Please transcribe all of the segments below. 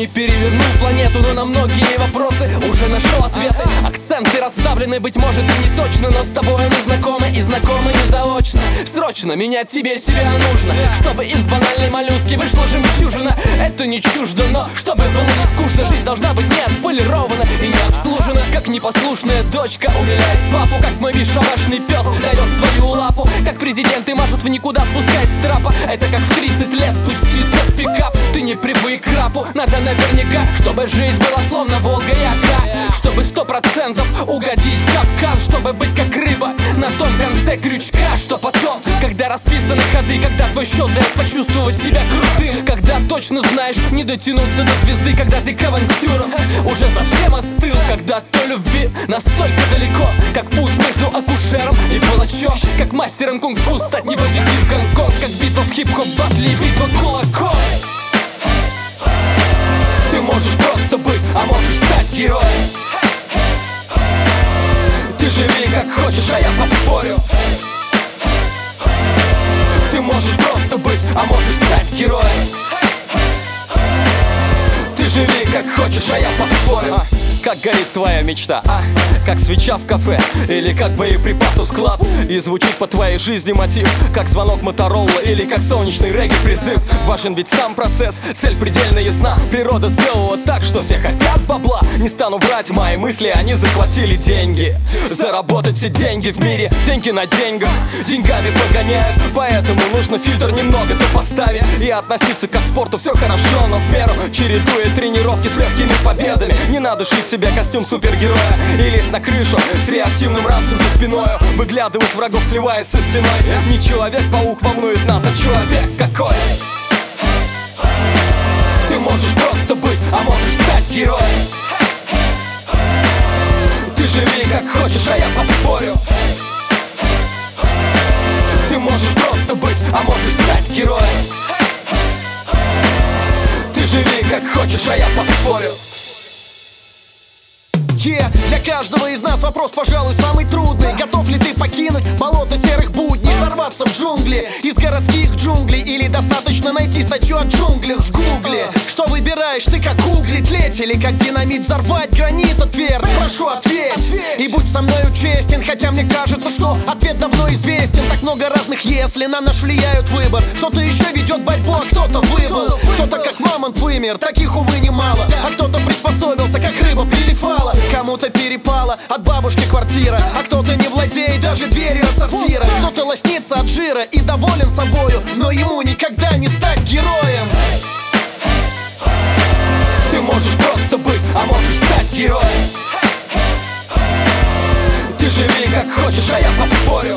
перевернул планету, но на многие вопросы уже нашел ответы. Акценты расставлены, быть может и не точно, но с тобой мы знакомы и знакомы не заочно. Срочно менять тебе себя нужно, чтобы из банальной моллюски вышла жемчужина. Это не чуждо, но чтобы было не скучно, жизнь должна быть не отполирована и не обслужена. Как непослушная дочка умиляет папу, как мой бесшабашный пес дает свою лапу, как президенты мажут в никуда, спускаясь с трапа. Это как в 30 лет пуститься в пикап. Ты не привык к рапу, надо наверняка, чтобы жизнь была словно Волга и Ока, чтобы 100% угодить в капкан, чтобы быть как рыба на том конце крючка. Что потом, когда расписаны ходы, когда твой счет дает почувствовать себя крутым, когда точно знаешь не дотянуться до звезды, когда ты к авантюрам уже совсем остыл, когда от той любви настолько далеко, как путь между акушером и палачом, как мастером кунг-фу стать не позитив Гонконг, как битва в хип-хоп батле и битва кулаков. Ты можешь просто быть, а можешь стать героем. Ты живи как хочешь, а я поспорю. Ты можешь просто быть, а можешь стать героем. Ты живи как хочешь, а я поспорю. Как горит твоя мечта, как свеча в кафе или как боеприпасов склад. И звучит по твоей жизни мотив, как звонок Моторола или как солнечный регги-призыв. Важен ведь сам процесс, цель предельно ясна. Природа сделала так, что все хотят бабла. Не стану врать, мои мысли, они захватили деньги. Заработать все деньги в мире, деньги на деньгах, деньгами погоняют. Поэтому нужно фильтр немного-то поставить и относиться как к спорту. Все хорошо, но в меру, чередуя тренировки с легкими победами. Не надо шить себе костюм супергероя и лезть на крышу с реактивным ранцем за спиною, выглядывать врагов, сливаясь со стеной. Не человек-паук волнует нас, а человек какой. Ты можешь просто быть, а можешь стать героем. Ты живи как хочешь, а я поспорю. Ты можешь просто быть, а можешь стать героем. Ты живи как хочешь, а я поспорю. Для каждого из нас вопрос, пожалуй, самый трудный. Готов ли ты покинуть болото серых будней, сорваться в джунгли, из городских джунглей, или достаточно найти статью о джунглях в гугле? Что выбираешь ты, как угли тлеть или как динамит взорвать гранит отверг? Прошу, ответь и будь со мною честен, хотя мне кажется, что ответ давно известен. Так много разных если на наш влияют выбор. Кто-то еще ведет борьбу, а кто-то выбыл. Кто-то как мамонт вымер, таких, увы, немало. А кто-то приспособился, как рыба прилипала. Кому-то перепала от бабушки квартира, а кто-то не владеет даже дверью от сортира. Кто-то лоснится от жира и доволен собою, но ему никогда не стать героем. Ты можешь просто быть, а можешь стать героем. Ты живи как хочешь, а я поспорю.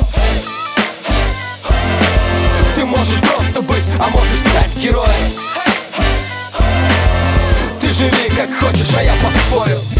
Ты можешь просто быть, а можешь стать героем. Ты живи как хочешь, а я поспорю.